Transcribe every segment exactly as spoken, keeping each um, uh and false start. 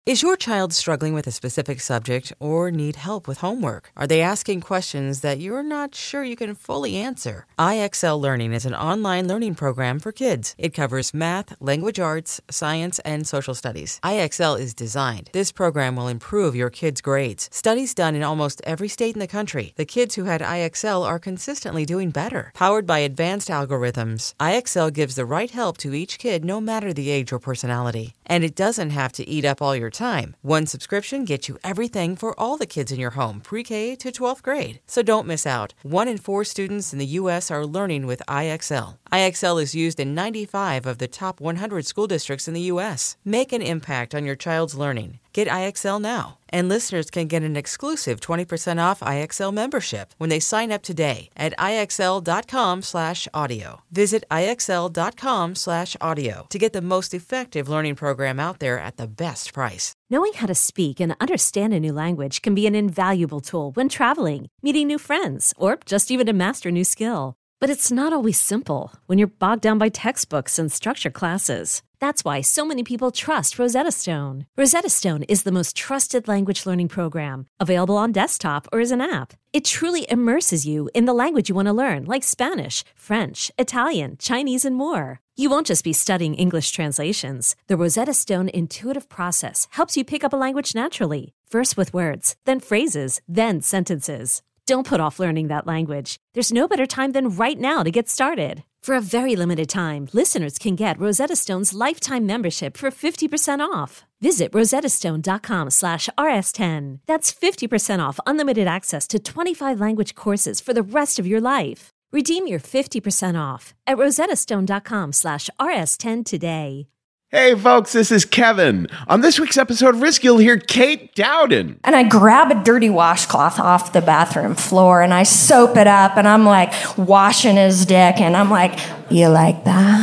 Is your child struggling with a specific subject or need help with homework? Are they asking questions that you're not sure you can fully answer? I X L Learning is an online learning program for kids. It covers math, language arts, science, and social studies. I X L is designed. This program will improve your kids' grades. Studies done in almost every state in the country. The kids who had I X L are consistently doing better. Powered by advanced algorithms, I X L gives the right help to each kid no matter the age or personality. And it doesn't have to eat up all your time. One subscription gets you everything for all the kids in your home, pre-K to twelfth grade. So don't miss out. One in four students in the U S are learning with I X L. I X L is used in ninety-five of the top one hundred school districts in the U S. Make an impact on your child's learning. Get I X L now. And listeners can get an exclusive twenty percent off I X L membership when they sign up today at IXL.com slash audio. Visit IXL.com slash audio to get the most effective learning program out there at the best price. Knowing how to speak and understand a new language can be an invaluable tool when traveling, meeting new friends, or just even to master a new skill. But it's not always simple when you're bogged down by textbooks and structured classes. That's why so many people trust Rosetta Stone. Rosetta Stone is the most trusted language learning program, available on desktop or as an app. It truly immerses you in the language you want to learn, like Spanish, French, Italian, Chinese, and more. You won't just be studying English translations. The Rosetta Stone intuitive process helps you pick up a language naturally, first with words, then phrases, then sentences. Don't put off learning that language. There's no better time than right now to get started. For a very limited time, listeners can get Rosetta Stone's lifetime membership for fifty percent off. Visit rosettastone.com slash rs10. That's fifty percent off unlimited access to twenty-five language courses for the rest of your life. Redeem your fifty percent off at rosettastone.com slash rs10 today. Hey folks, this is Kevin. On this week's episode of Risk, you'll hear Kate Dowden. And I grab a dirty washcloth off the bathroom floor and I soap it up and I'm like washing his dick and I'm like, you like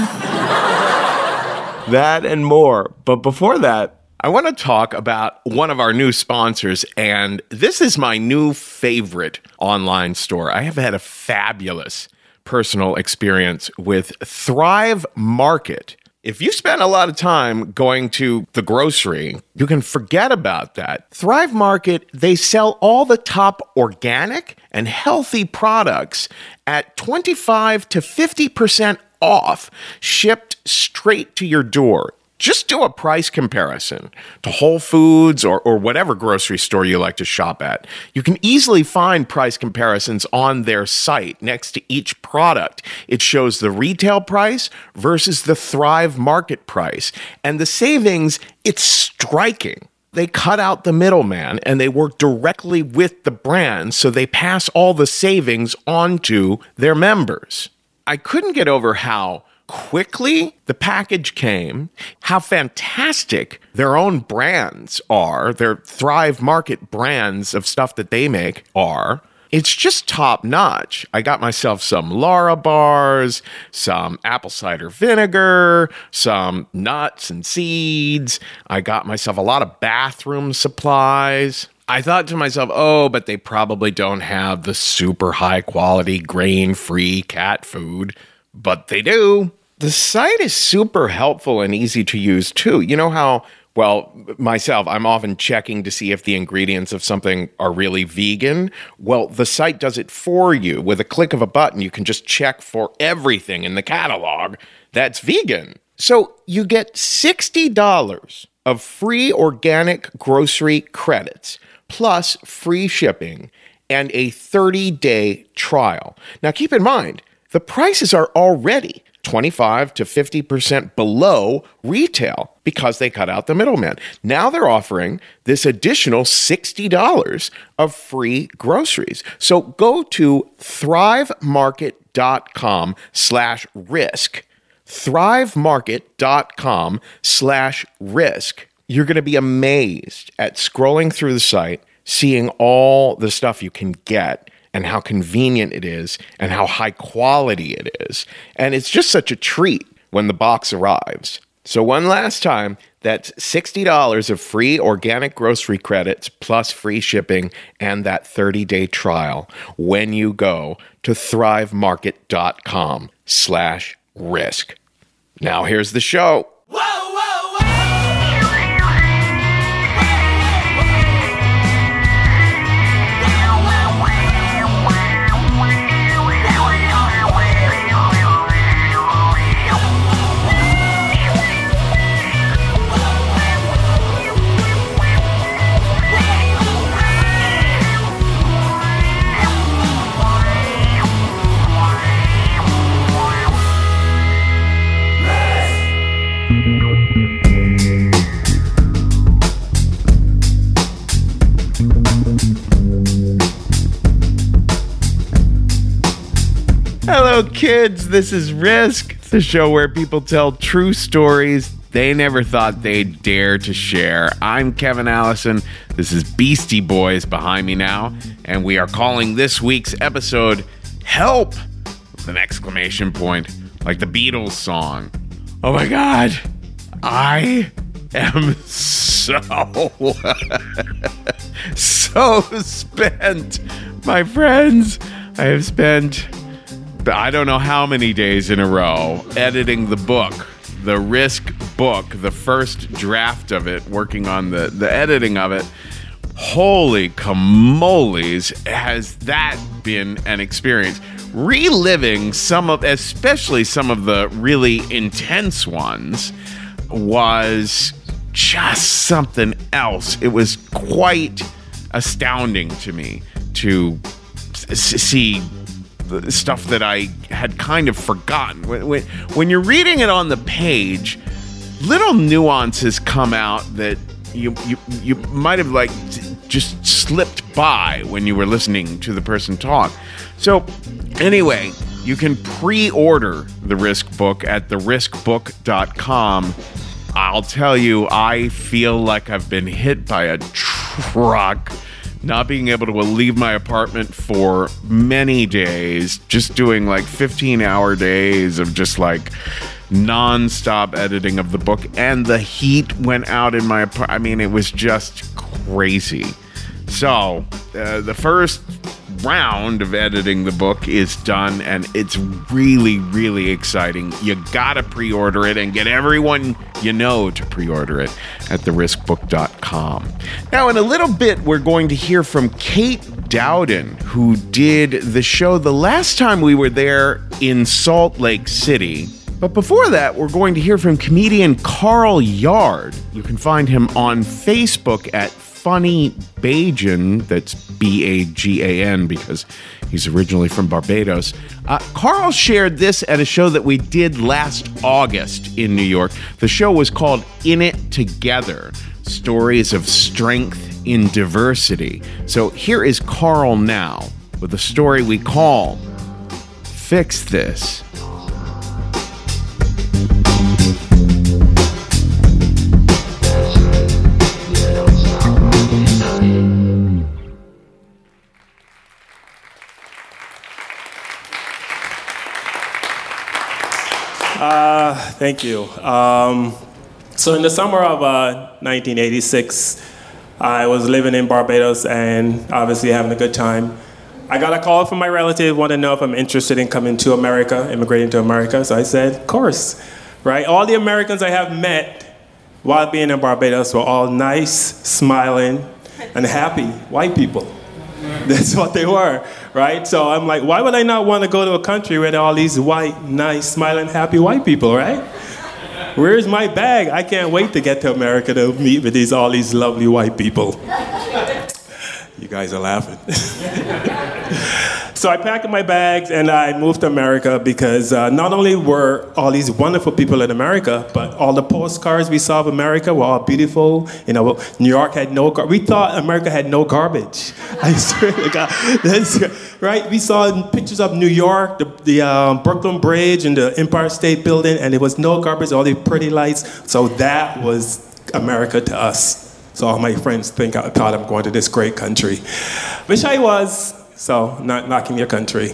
that? That and more. But before that, I want to talk about one of our new sponsors, and this is my new favorite online store. I have had a fabulous personal experience with Thrive Market. If you spend a lot of time going to the grocery, you can forget about that. Thrive Market, they sell all the top organic and healthy products at twenty-five to fifty percent off, shipped straight to your door. Just do a price comparison to Whole Foods or, or whatever grocery store you like to shop at. You can easily find price comparisons on their site next to each product. It shows the retail price versus the Thrive Market price. And the savings, it's striking. They cut out the middleman and they work directly with the brand, so they pass all the savings on to their members. I couldn't get over how quickly the package came, how fantastic their own brands are, their Thrive Market brands of stuff that they make are. It's just top notch. I got myself some Lara bars, some apple cider vinegar, some nuts and seeds. I got myself a lot of bathroom supplies. I thought to myself, oh, but they probably don't have the super high quality grain-free cat food. But they do. The site is super helpful and easy to use too. You know how, well, myself, I'm often checking to see if the ingredients of something are really vegan. Well, the site does it for you. With a click of a button, you can just check for everything in the catalog that's vegan. So you get sixty dollars of free organic grocery credits, plus free shipping and a thirty-day trial. Now keep in mind, the prices are already twenty-five to fifty percent below retail because they cut out the middleman. Now they're offering this additional sixty dollars of free groceries. So go to thrivemarket.com slash risk. thrivemarket.com slash risk. You're going to be amazed at scrolling through the site, seeing all the stuff you can get, and how convenient it is, and how high quality it is. And it's just such a treat when the box arrives. So one last time, that's sixty dollars of free organic grocery credits plus free shipping and that thirty-day trial when you go to thrivemarket.com slash risk. Now here's the show. Whoa, whoa, whoa! Hello, kids. This is Risk. It's a show where people tell true stories they never thought they'd dare to share. I'm Kevin Allison. This is Beastie Boys behind me now, and we are calling this week's episode Help! With an exclamation point, like the Beatles song. Oh my God, I am so, so spent. My friends, I have spent, I don't know how many days in a row editing the book. The Risk book, the first draft of it, working on the, the editing of it. Holy camoles, has that been an experience. Reliving some of, especially some of the really intense ones, was just something else. It was quite astounding to me to s- see the stuff that I had kind of forgotten. When, when, when you're reading it on the page, little nuances come out that you you you might have like just slipped by when you were listening to the person talk. So anyway, you can pre-order the Risk book at the risk book dot com. I'll tell you, I feel like I've been hit by a truck. Not being able to leave my apartment for many days, just doing like fifteen hour days of just like non-stop editing of the book, and the heat went out in my apartment. I mean, it was just crazy. So uh, the first round of editing the book is done, and it's really, really exciting. You gotta pre-order it and get everyone you know to pre-order it at the risk book dot com. Now, in a little bit, we're going to hear from Kate Dowden, who did the show the last time we were there in Salt Lake City. But before that, we're going to hear from comedian Carl Yard. You can find him on Facebook at Funny Bajan, that's B A G A N, because he's originally from Barbados. Uh, Carl shared this at a show that we did last August in New York. The show was called In It Together, Stories of Strength in Diversity. So here is Carl now with a story we call Fix This. Uh, thank you. Um, so in the summer of uh, nineteen eighty-six, I was living in Barbados and obviously having a good time. I got a call from my relative, wanted to know if I'm interested in coming to America, immigrating to America. So I said, of course, right? All the Americans I have met while being in Barbados were all nice, smiling, and happy white people. That's what they were, right? So I'm like, why would I not want to go to a country where there are all these white, nice, smiling, happy white people, right? Where's my bag? I can't wait to get to America to meet with these all these lovely white people. You guys are laughing. So I packed up my bags and I moved to America because uh, not only were all these wonderful people in America, but all the postcards we saw of America were all beautiful. You know, New York had no garbage. We thought America had no garbage. I swear to God. That's, right? We saw pictures of New York, the, the um, Brooklyn Bridge and the Empire State Building, and there was no garbage, all these pretty lights. So that was America to us. So all my friends think I thought I'm going to this great country, which I was. So, not knocking your country.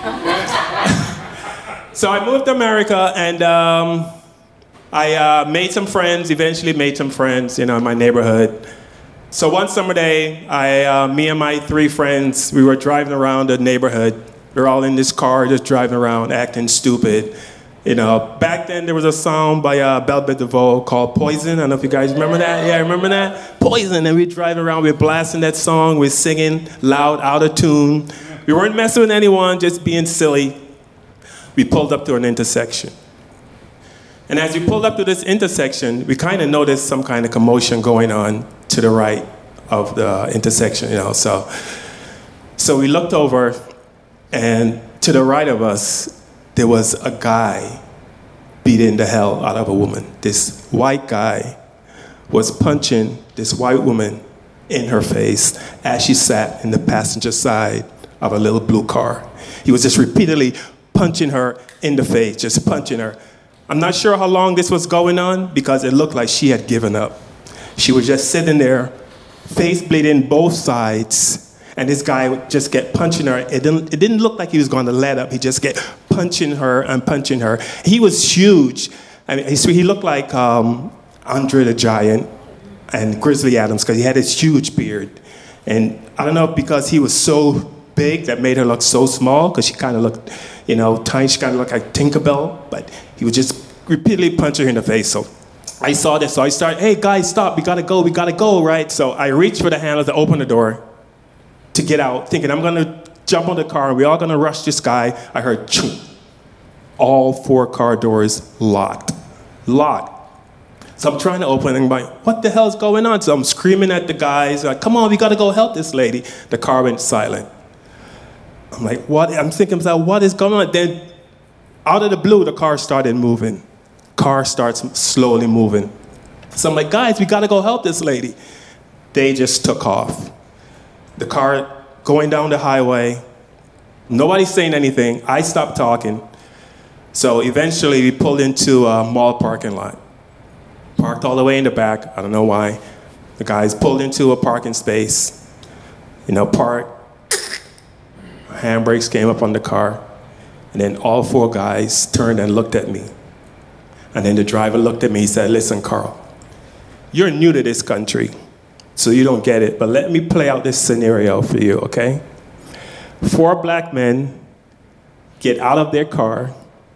So I moved to America, and um, I uh, made some friends, eventually made some friends, you know, in my neighborhood. So one summer day, I, uh, me and my three friends, we were driving around the neighborhood. We were all in this car, just driving around, acting stupid. You know, back then there was a song by uh, Bell Biv DeVoe called Poison. I don't know if you guys remember that. Yeah, remember that? Poison. And we're driving around, we're blasting that song, we're singing loud, out of tune. We weren't messing with anyone, just being silly. We pulled up to an intersection. And as we pulled up to this intersection, we kind of noticed some kind of commotion going on to the right of the intersection, you know. So, so we looked over, and to the right of us, there was a guy beating the hell out of a woman. This white guy was punching this white woman in her face as she sat in the passenger side of a little blue car. He was just repeatedly punching her in the face, just punching her. I'm not sure how long this was going on because it looked like she had given up. She was just sitting there, face bleeding both sides, and this guy would just get punching her. It didn't, it didn't look like he was going to let up. He just get punching her and punching her. He was huge. I mean, he, he looked like um, Andre the Giant and Grizzly Adams because he had this huge beard. And I don't know if because he was so big that made her look so small because she kind of looked, you know, tiny. She kind of looked like Tinkerbell, but he would just repeatedly punch her in the face. So I saw this, so I started, hey guys, stop, we gotta go, we gotta go, right? So I reached for the handle to open the door to get out, thinking I'm gonna jump on the car and we're all gonna rush this guy. I heard choo. All four car doors locked, locked. So I'm trying to open and I'm like, what the hell's going on? So I'm screaming at the guys, like, come on, we gotta go help this lady. The car went silent. I'm like, what? I'm thinking, what is going on? Then out of the blue, the car started moving. Car starts slowly moving. So I'm like, guys, we gotta go help this lady. They just took off. The car going down the highway, nobody's saying anything. I stopped talking. So eventually we pulled into a mall parking lot. Parked all the way in the back, I don't know why. The guys pulled into a parking space, you know, parked. Handbrakes came up on the car. And then all four guys turned and looked at me. And then the driver looked at me and said, listen, Carl, you're new to this country, so you don't get it, but let me play out this scenario for you, okay? Four black men get out of their car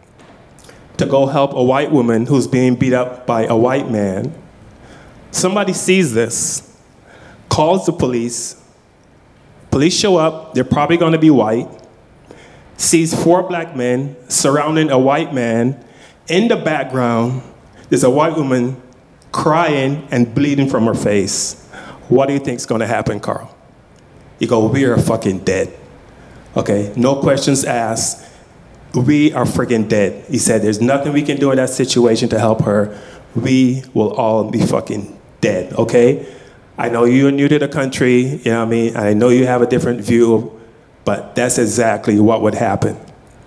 to go help a white woman who's being beat up by a white man. Somebody sees this, calls the police. Police show up, they're probably gonna be white, sees four black men surrounding a white man. In the background, there's a white woman crying and bleeding from her face. What do you think's gonna happen, Carl? You go, we are fucking dead. Okay, no questions asked. We are freaking dead. He said, there's nothing we can do in that situation to help her. We will all be fucking dead, okay? I know you're new to the country, you know what I mean? I know you have a different view, but that's exactly what would happen.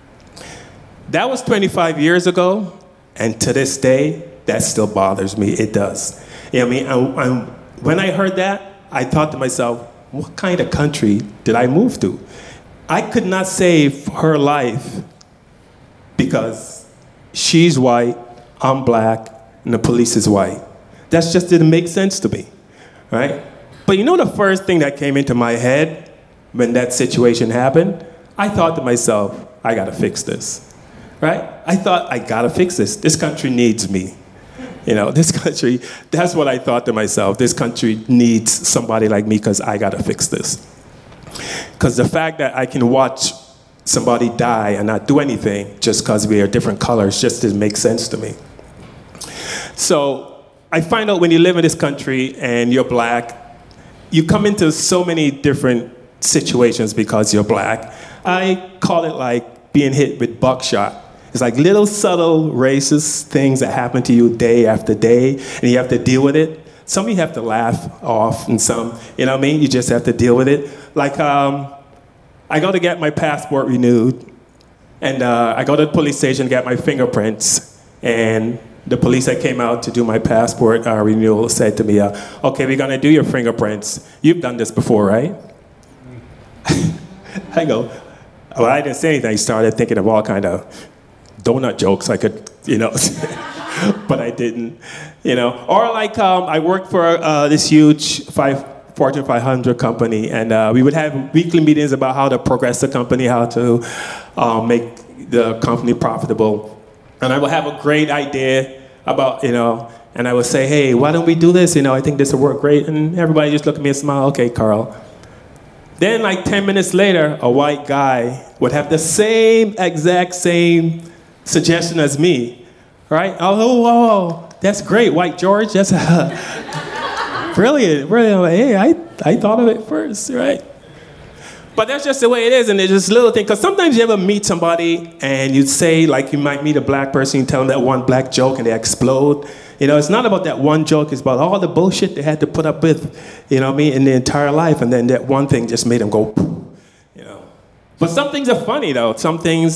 That was twenty-five years ago, and to this day, that still bothers me. It does. You know what I mean? And, and when I heard that, I thought to myself, what kind of country did I move to? I could not save her life because she's white, I'm black, and the police is white. That just didn't make sense to me, right? But you know the first thing that came into my head when that situation happened? I thought to myself, I gotta fix this. Right? I thought, I gotta fix this. This country needs me. You know, this country, that's what I thought to myself. This country needs somebody like me because I gotta fix this. Because the fact that I can watch somebody die and not do anything just because we are different colors just doesn't make sense to me. So I find out when you live in this country and you're black, you come into so many different situations because you're black. I call it like being hit with buckshot. It's like little subtle racist things that happen to you day after day, and you have to deal with it. Some you have to laugh off, and some, you know what I mean? You just have to deal with it. Like, um, I go to get my passport renewed, and uh, I go to the police station to get my fingerprints, and the police that came out to do my passport uh, renewal said to me, uh, okay, we're gonna do your fingerprints. You've done this before, right? I go, well, I didn't say anything. I started thinking of all kind of donut jokes I could, you know, but I didn't, you know. Or like um, I worked for uh, this huge five, Fortune five hundred company, and uh, we would have weekly meetings about how to progress the company, how to um, make the company profitable. And I would have a great idea about, you know, and I would say, hey, why don't we do this? You know, I think this will work great. And everybody just look at me and smile, okay, Carl. Then like ten minutes later, a white guy would have the same exact same suggestion as me, right? Oh, oh, that's great, White George. That's uh, brilliant, brilliant. Like, hey, I, I thought of it first, right? But that's just the way it is, and it's just little things. Because sometimes you ever meet somebody and you say, like you might meet a black person, you tell them that one black joke and they explode. You know, it's not about that one joke, it's about all the bullshit they had to put up with, you know what I mean, in their entire life, and then that one thing just made them go, you know. But some things are funny though. Some things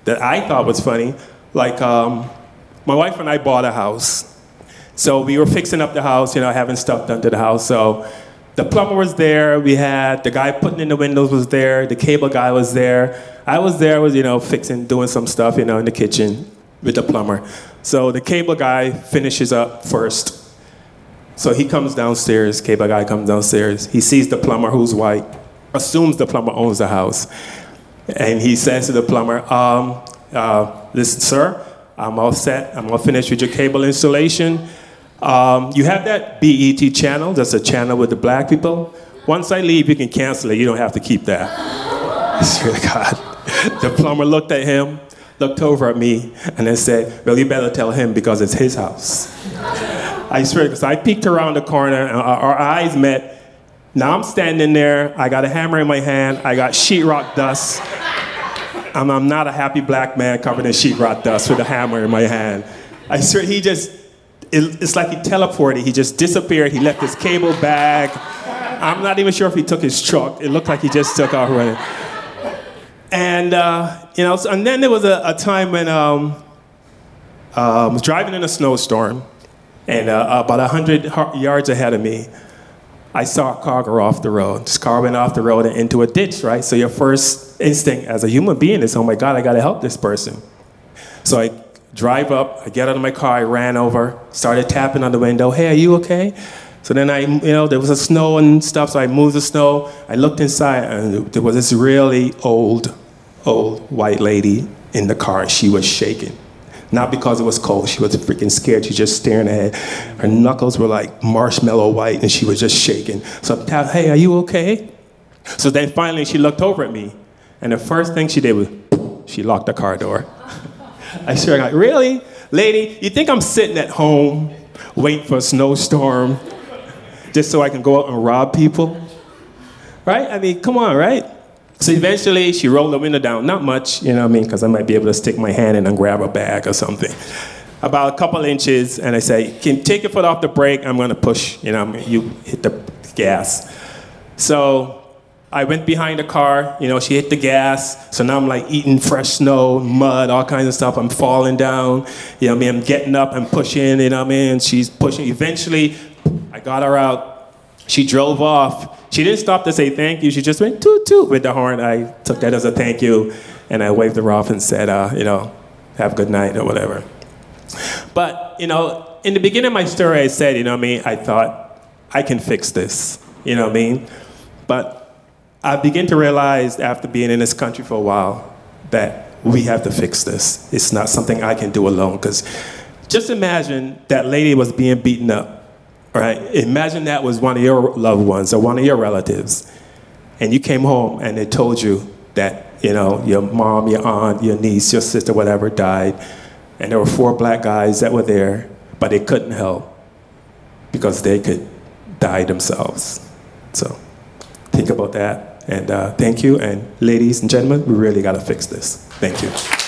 that I thought was funny. Like, um, my wife and I bought a house. So we were fixing up the house, you know, having stuff done to the house. So the plumber was there. We had the guy putting in the windows was there. The cable guy was there. I was there, was, you know, fixing, doing some stuff, you know, in the kitchen with the plumber. So the cable guy finishes up first. So he comes downstairs, cable guy comes downstairs. He sees the plumber who's white, assumes the plumber owns the house. And he says to the plumber, um, uh, listen, sir, I'm all set. I'm all finished with your cable installation. Um, you have that B E T channel, that's a channel with the black people. Once I leave, you can cancel it. You don't have to keep that. I swear to God. The plumber looked at him, looked over at me, and then said, well, you better tell him because it's his house. I swear, because I peeked around the corner, and our, our eyes met. Now I'm standing there. I got a hammer in my hand. I got sheetrock dust. I'm, I'm not a happy black man covered in sheetrock dust with a hammer in my hand. I swear, he just, it, it's like he teleported. He just disappeared. He left his cable bag. I'm not even sure if he took his truck. It looked like he just took off running. And, uh, you know, so, and then there was a, a time when um, uh, I was driving in a snowstorm, and uh, about one hundred yards ahead of me, I saw a car go off the road. This car went off the road and into a ditch, right? So your first instinct as a human being is, oh my God, I gotta help this person. So I drive up, I get out of my car, I ran over, started tapping on the window, hey, are you okay? So then I, you know, there was a snow and stuff, so I moved the snow. I looked inside, and there was this really old, old white lady in the car. She was shaking. Not because it was cold, she was freaking scared. She was just staring ahead. Her knuckles were like marshmallow white, and she was just shaking. So I tapped, hey, are you okay? So then finally she looked over at me, and the first thing she did was, she locked the car door. I swear, like, really? Lady, you think I'm sitting at home waiting for a snowstorm just so I can go out and rob people? Right? I mean, come on, right? So eventually, she rolled the window down. Not much, you know what I mean, because I might be able to stick my hand in and grab a bag or something. About a couple inches, and I say, can you take your foot off the brake? I'm going to push, you know, you hit the gas. So I went behind the car, you know, she hit the gas. So now I'm like eating fresh snow, mud, all kinds of stuff. I'm falling down, you know what I mean? I'm getting up, I'm pushing, you know what I mean? She's pushing. Eventually, I got her out. She drove off. She didn't stop to say thank you. She just went toot toot with the horn. I took that as a thank you, and I waved her off and said, uh, you know, have a good night or whatever. But, you know, in the beginning of my story, I said, you know what I mean, I thought, I can fix this, you know what I mean? But I began to realize after being in this country for a while that we have to fix this. It's not something I can do alone, because just imagine that lady was being beaten up. Right? Imagine that was one of your loved ones or one of your relatives, and you came home and they told you that, you know, your mom, your aunt, your niece, your sister, whatever, died, and there were four black guys that were there, but they couldn't help because they could die themselves. So think about that, and uh, thank you, and ladies and gentlemen, we really got to fix this. Thank you.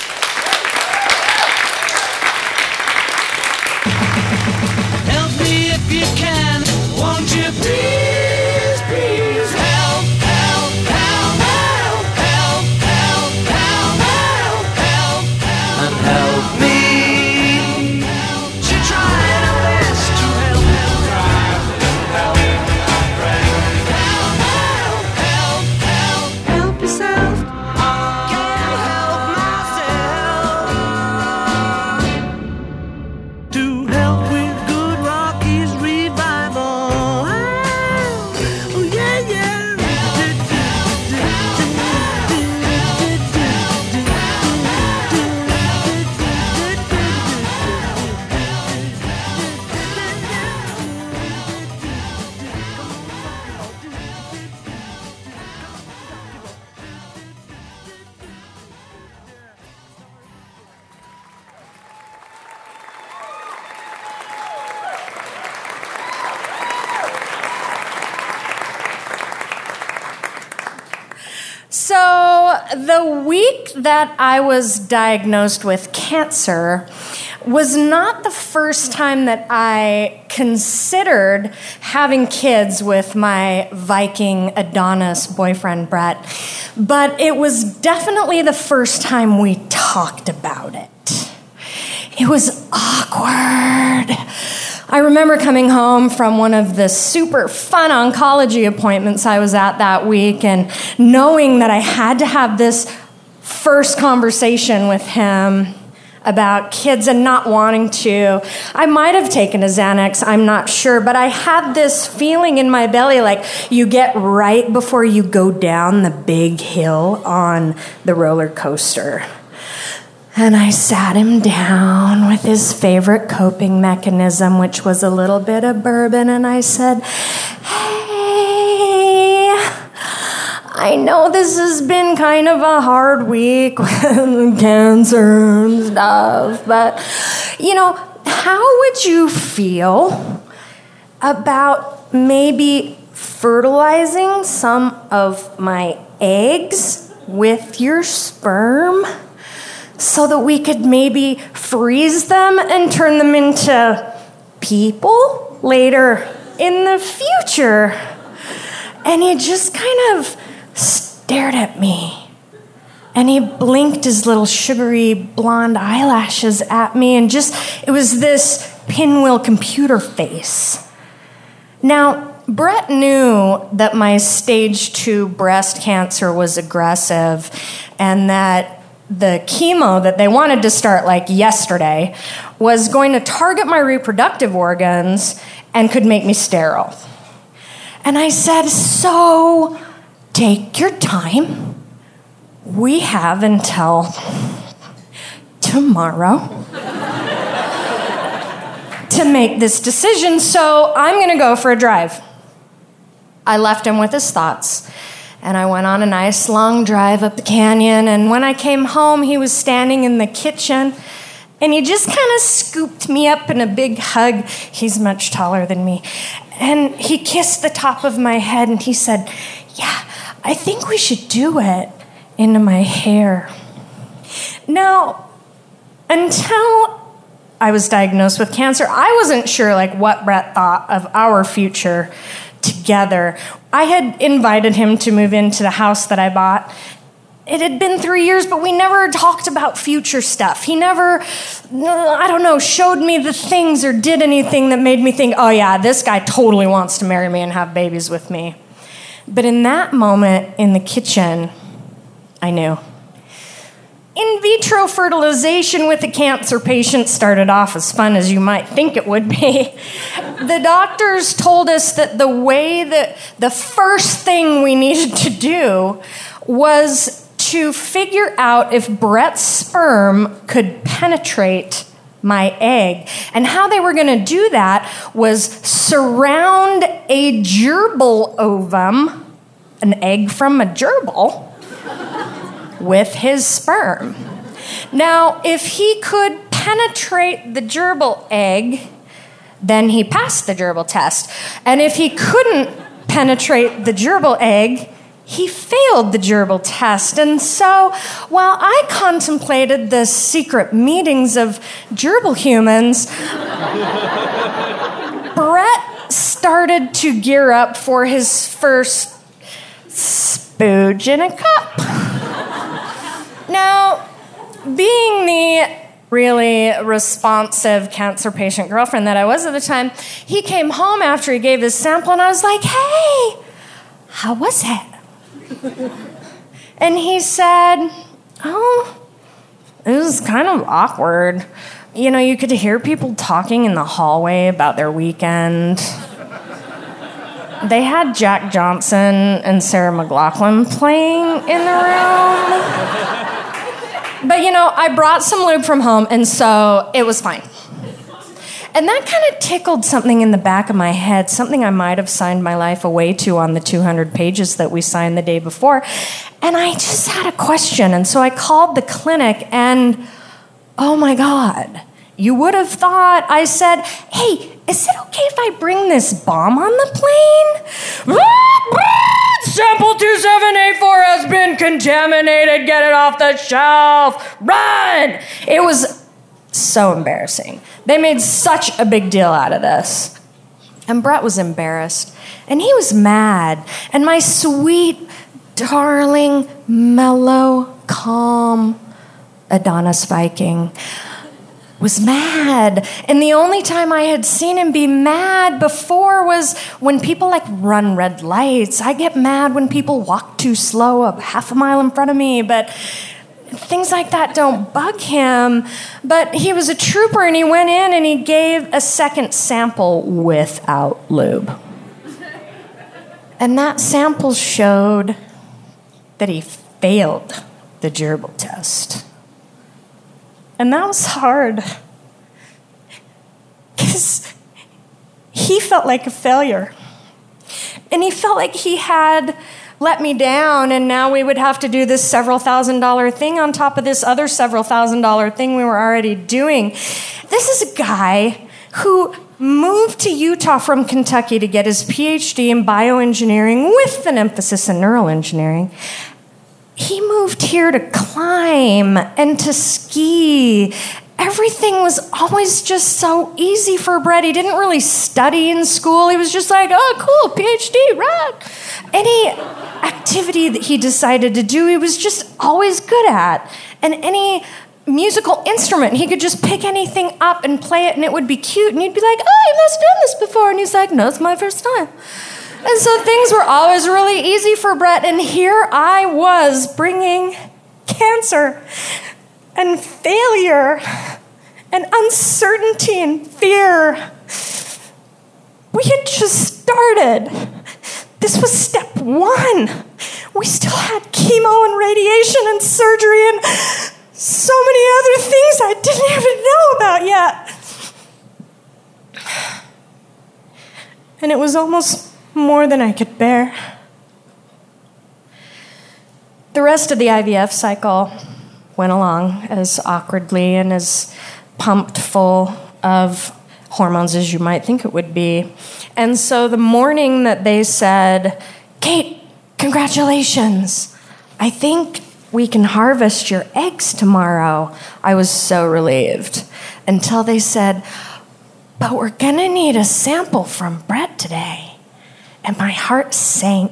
So the week that I was diagnosed with cancer was not the first time that I considered having kids with my Viking Adonis boyfriend, Brett, but it was definitely the first time we talked about it. It was awkward. I remember coming home from one of the super fun oncology appointments I was at that week and knowing that I had to have this first conversation with him about kids and not wanting to. I might have taken a Xanax, I'm not sure, but I had this feeling in my belly like you get right before you go down the big hill on the roller coaster. And I sat him down with his favorite coping mechanism, which was a little bit of bourbon, and I said, hey, I know this has been kind of a hard week with cancer and stuff, but, you know, how would you feel about maybe fertilizing some of my eggs with your sperm so that we could maybe freeze them and turn them into people later in the future? And he just kind of stared at me. And he blinked his little sugary blonde eyelashes at me, and just, it was this pinwheel computer face. Now, Brett knew that my stage two breast cancer was aggressive and that the chemo that they wanted to start like yesterday was going to target my reproductive organs and could make me sterile. And I said, so take your time. We have until tomorrow to make this decision, so I'm going to go for a drive. I left him with his thoughts, and I went on a nice long drive up the canyon, and when I came home, he was standing in the kitchen, and he just kind of scooped me up in a big hug. He's much taller than me. And he kissed the top of my head, and he said, yeah, I think we should do it into my hair. Now, until I was diagnosed with cancer, I wasn't sure like what Brett thought of our future together. I had invited him to move into the house that I bought. It had been three years, but we never talked about future stuff. He never, I don't know, showed me the things or did anything that made me think, oh yeah, this guy totally wants to marry me and have babies with me. But in that moment in the kitchen, I knew. In vitro fertilization with a cancer patient started off as fun as you might think it would be. The doctors told us that the way that the first thing we needed to do was to figure out if Brett's sperm could penetrate my egg. And how they were going to do that was surround a gerbil ovum, an egg from a gerbil, with his sperm. Now, if he could penetrate the gerbil egg, then he passed the gerbil test. And if he couldn't penetrate the gerbil egg, he failed the gerbil test. And so, while I contemplated the secret meetings of gerbil humans, Brett started to gear up for his first spooge in a cup. Now, being the really responsive cancer patient girlfriend that I was at the time, he came home after he gave his sample, and I was like, hey, how was it? And he said, oh, it was kind of awkward. You know, you could hear people talking in the hallway about their weekend. They had Jack Johnson and Sarah McLachlan playing in the room. But, you know, I brought some lube from home, and so it was fine. And that kind of tickled something in the back of my head, something I might have signed my life away to on the two hundred pages that we signed the day before. And I just had a question, and so I called the clinic, and oh my God, you would have thought I said, hey, is it okay if I bring this bomb on the plane? Sample two seven eight four has been contaminated. Get it off the shelf. Run! It was so embarrassing. They made such a big deal out of this. And Brett was embarrassed, and he was mad. And my sweet, darling, mellow, calm Adonis Viking was mad. And the only time I had seen him be mad before was when people like run red lights. I get mad when people walk too slow up half a mile in front of me, but things like that don't bug him. But he was a trooper, and he went in and he gave a second sample without lube. And that sample showed that he failed the gerbil test. And that was hard, because he felt like a failure. And he felt like he had let me down, and now we would have to do this several thousand dollar thing on top of this other several thousand dollar thing we were already doing. This is a guy who moved to Utah from Kentucky to get his P H D in bioengineering with an emphasis in neural engineering. He moved here to climb and to ski. Everything was always just so easy for Brett. He didn't really study in school. He was just like, oh, cool, P H D, right? Any activity that he decided to do, he was just always good at. And any musical instrument, he could just pick anything up and play it, and it would be cute. And you'd be like, oh, you must have done this before. And he's like, no, it's my first time. And so things were always really easy for Brett. And here I was bringing cancer and failure and uncertainty and fear. We had just started. This was step one. We still had chemo and radiation and surgery and so many other things I didn't even know about yet. And it was almost more than I could bear. The rest of the I V F cycle went along as awkwardly and as pumped full of hormones as you might think it would be. And so the morning that they said, Kate, congratulations, I think we can harvest your eggs tomorrow, I was so relieved. Until they said, but we're gonna need a sample from Brett today. And my heart sank.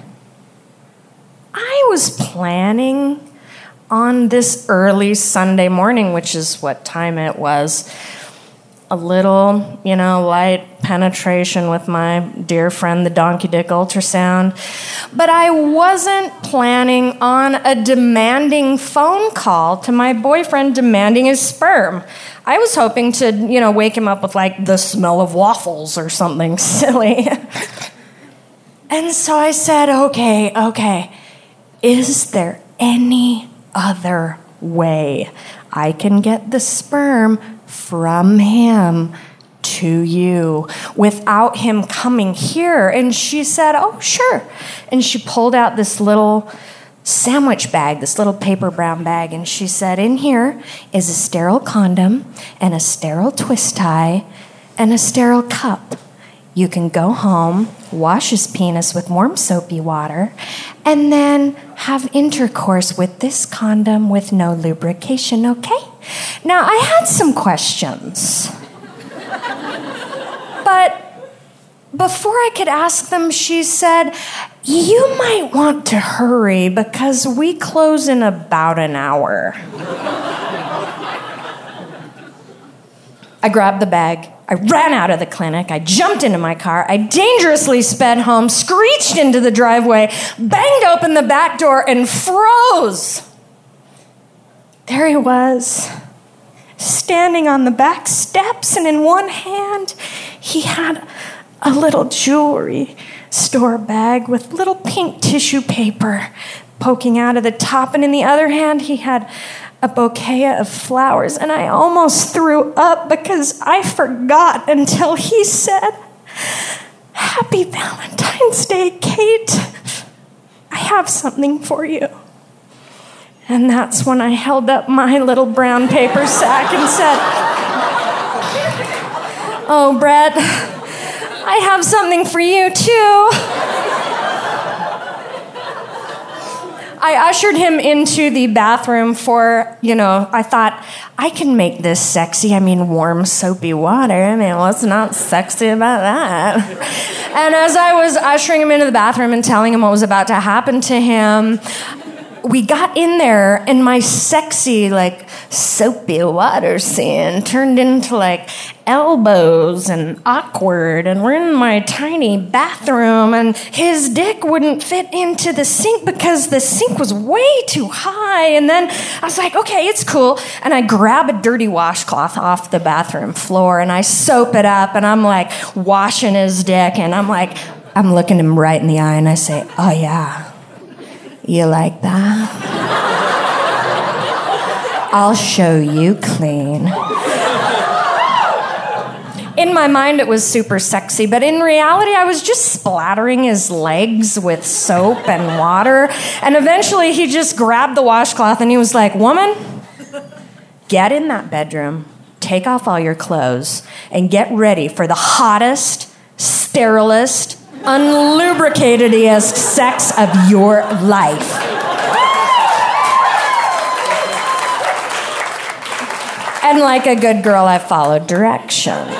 I was planning on this early Sunday morning, which is what time it was, a little, you know, light penetration with my dear friend, the Donkey Dick ultrasound. But I wasn't planning on a demanding phone call to my boyfriend demanding his sperm. I was hoping to, you know, wake him up with, like, the smell of waffles or something silly. And so I said, okay, okay, is there any other way I can get the sperm from him to you without him coming here? And she said, oh, sure. And she pulled out this little sandwich bag, this little paper brown bag, and she said, in here is a sterile condom and a sterile twist tie and a sterile cup. You can go home, wash his penis with warm soapy water, and then have intercourse with this condom with no lubrication, okay? Now, I had some questions. But before I could ask them, she said, you might want to hurry because we close in about an hour. I grabbed the bag. I ran out of the clinic. I jumped into my car. I dangerously sped home, screeched into the driveway, banged open the back door, and froze. There he was, standing on the back steps, and in one hand, he had a little jewelry store bag with little pink tissue paper poking out of the top, and in the other hand, he had a bouquet of flowers, and I almost threw up because I forgot until he said, Happy Valentine's Day, Kate. I have something for you. And that's when I held up my little brown paper sack and said, oh, Brett, I have something for you, too. I ushered him into the bathroom for, you know, I thought, I can make this sexy. I mean, warm, soapy water. I mean, what's not sexy about that? And as I was ushering him into the bathroom and telling him what was about to happen to him, we got in there, and my sexy, like, soapy water scene turned into, like, elbows and awkward, and we're in my tiny bathroom, and his dick wouldn't fit into the sink because the sink was way too high, and then I was like, okay, it's cool, and I grab a dirty washcloth off the bathroom floor, and I soap it up, and I'm, like, washing his dick, and I'm, like, I'm looking him right in the eye, and I say, oh, yeah. You like that? I'll show you clean. In my mind, it was super sexy, but in reality, I was just splattering his legs with soap and water. And eventually, he just grabbed the washcloth and he was like, woman, get in that bedroom, take off all your clothes, and get ready for the hottest, sterilest, unlubricatedest sex of your life. And like a good girl, I followed directions.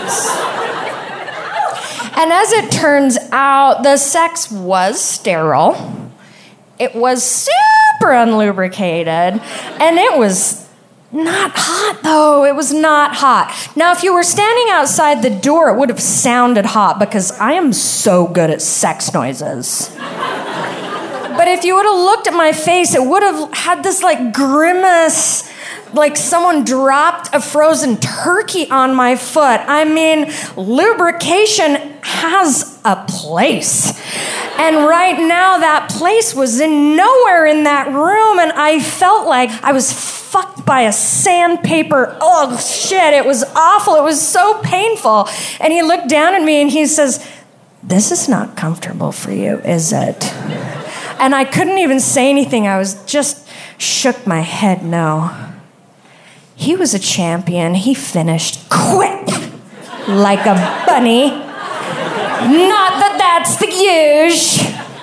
And as it turns out, the sex was sterile. It was super unlubricated. And it was not hot, though. It was not hot. Now, if you were standing outside the door, it would have sounded hot because I am so good at sex noises. But if you would have looked at my face, it would have had this, like, grimace, like someone dropped a frozen turkey on my foot. I mean, lubrication has a place. And right now, that place was in nowhere in that room, and I felt like I was fucked by a sandpaper. Oh, shit, it was awful. It was so painful. And he looked down at me, and he says, this is not comfortable for you, is it? And I couldn't even say anything. I was just shook my head no. He was a champion. He finished quick, like a bunny. Not that that's the usual.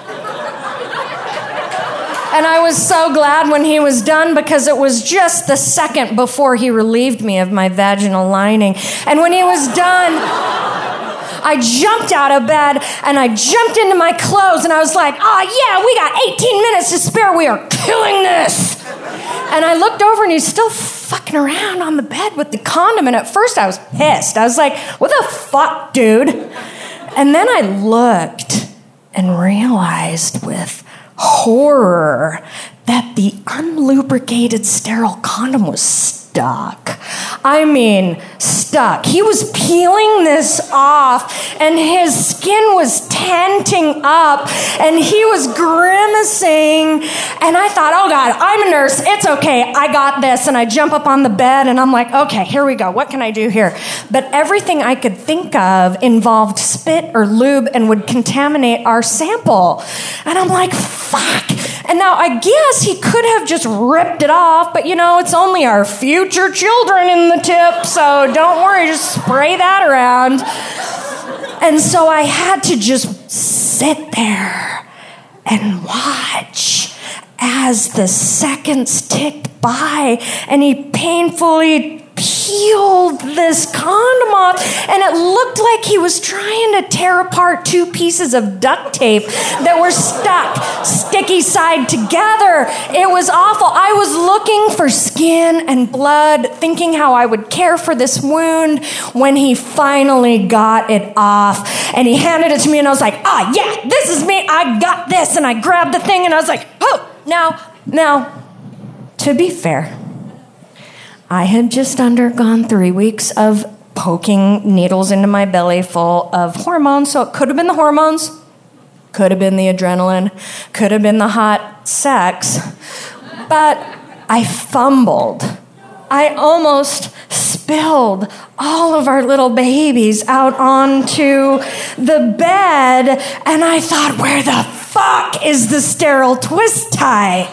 And I was so glad when he was done because it was just the second before he relieved me of my vaginal lining. And when he was done, I jumped out of bed and I jumped into my clothes and I was like, oh yeah, we got eighteen minutes to spare. We are killing this. And I looked over and he's still fucking around on the bed with the condom. And at first I was pissed. I was like, what the fuck, dude? And then I looked and realized with horror that the unlubricated sterile condom was stuck. I mean, stuck. He was peeling this off, and his skin was tenting up, and he was grimacing, and I thought, oh God, I'm a nurse. It's okay. I got this. And I jump up on the bed, and I'm like, okay, here we go. What can I do here? But everything I could think of involved spit or lube and would contaminate our sample. And I'm like, fuck. And now I guess he could have just ripped it off, but you know, it's only our future children in the tip, so don't worry, just spray that around. And so I had to just sit there and watch as the seconds ticked by and he painfully peeled this condom off, and it looked like he was trying to tear apart two pieces of duct tape that were stuck sticky side together. It was awful. I was looking for skin and blood, thinking how I would care for this wound when he finally got it off, and he handed it to me, and I was like, ah, yeah, this is me. I got this, and I grabbed the thing, and I was like, oh, now, now, to be fair, I had just undergone three weeks of poking needles into my belly full of hormones, so it could have been the hormones, could have been the adrenaline, could have been the hot sex, but I fumbled. I almost spilled all of our little babies out onto the bed, and I thought, where the fuck is the sterile twist tie?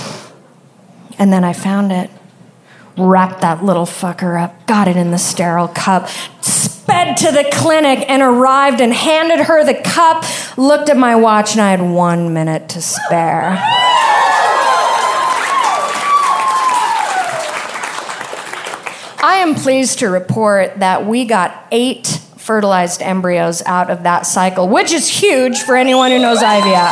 And then I found it. Wrapped that little fucker up, got it in the sterile cup, sped to the clinic and arrived and handed her the cup, looked at my watch, and I had one minute to spare. I am pleased to report that we got eight fertilized embryos out of that cycle, which is huge for anyone who knows I V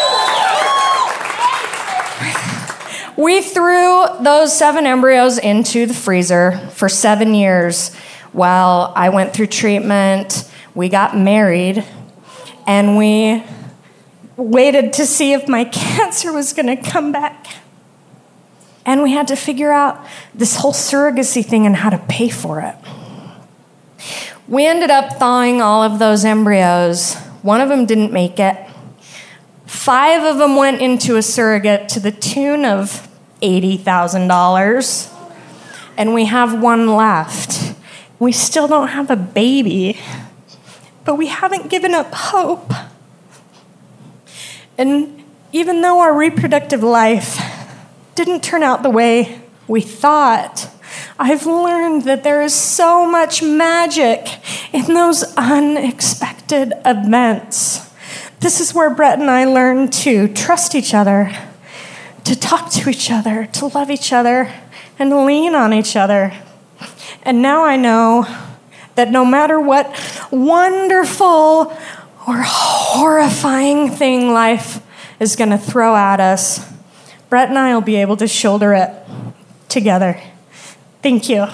F. We threw those seven embryos into the freezer for seven years while I went through treatment. We got married, and we waited to see if my cancer was going to come back. And we had to figure out this whole surrogacy thing and how to pay for it. We ended up thawing all of those embryos. One of them didn't make it. Five of them went into a surrogate to the tune of eighty thousand dollars. And we have one left. We still don't have a baby, but we haven't given up hope. And even though our reproductive life didn't turn out the way we thought, I've learned that there is so much magic in those unexpected events. This is where Brett and I learned to trust each other, to talk to each other, to love each other, and lean on each other. And now I know that no matter what wonderful or horrifying thing life is going to throw at us, Brett and I will be able to shoulder it together. Thank you.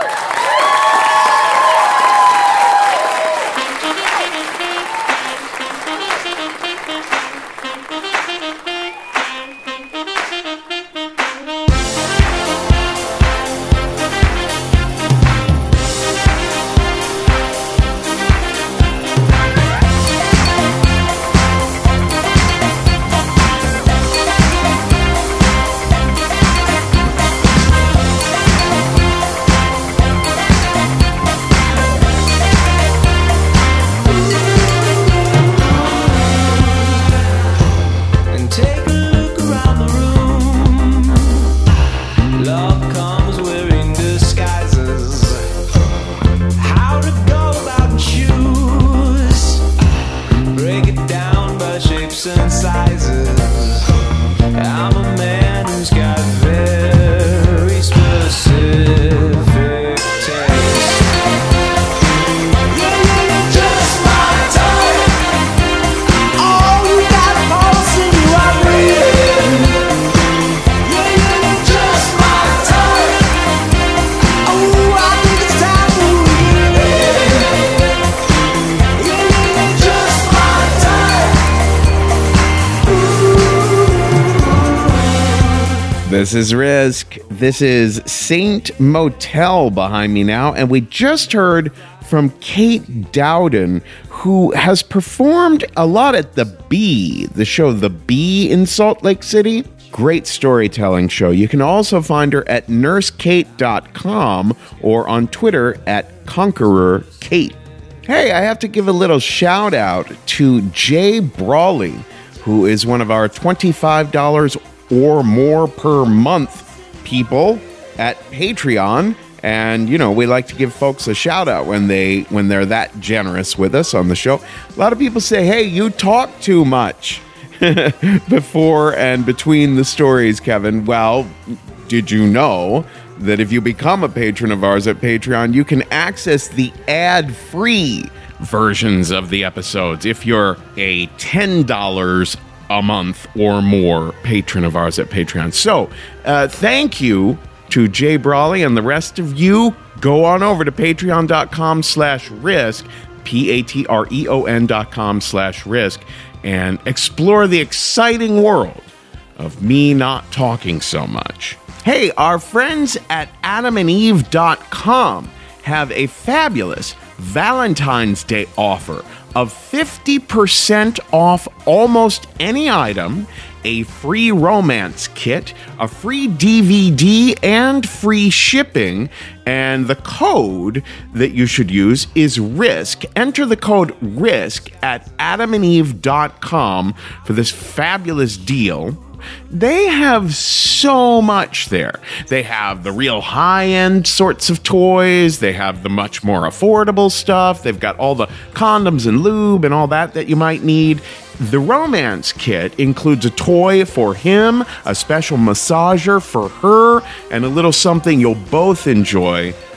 This is Risk. This is Saint Motel behind me now, and we just heard from Kate Dowden, who has performed a lot at The Bee, the show The Bee in Salt Lake City. Great storytelling show. You can also find her at nurse kate dot com or on Twitter at Conqueror Kate. Hey, I have to give a little shout out to Jay Brawley, who is one of our twenty-five dollars or more per month people at Patreon. And, you know, we like to give folks a shout out when they when they're that generous with us on the show. A lot of people say, hey, you talk too much before and between the stories, Kevin. Well, did you know that if you become a patron of ours at Patreon, you can access the ad-free versions of the episodes if you're a ten dollars a month or more patron of ours at Patreon. So, uh, thank you to Jay Brawley and the rest of you. Go on over to patreon.com slash risk, P-A-T-R-E-O-N dot com slash risk, and explore the exciting world of me not talking so much. Hey, our friends at adam and eve dot com have a fabulous Valentine's Day offer of fifty percent off almost any item, a free romance kit, a free D V D, and free shipping. And the code that you should use is RISK. Enter the code RISK at adam and eve dot com for this fabulous deal. They have so much there. They have the real high-end sorts of toys. They have the much more affordable stuff. They've got all the condoms and lube and all that that you might need. The romance kit includes a toy for him, a special massager for her, and a little something you'll both enjoy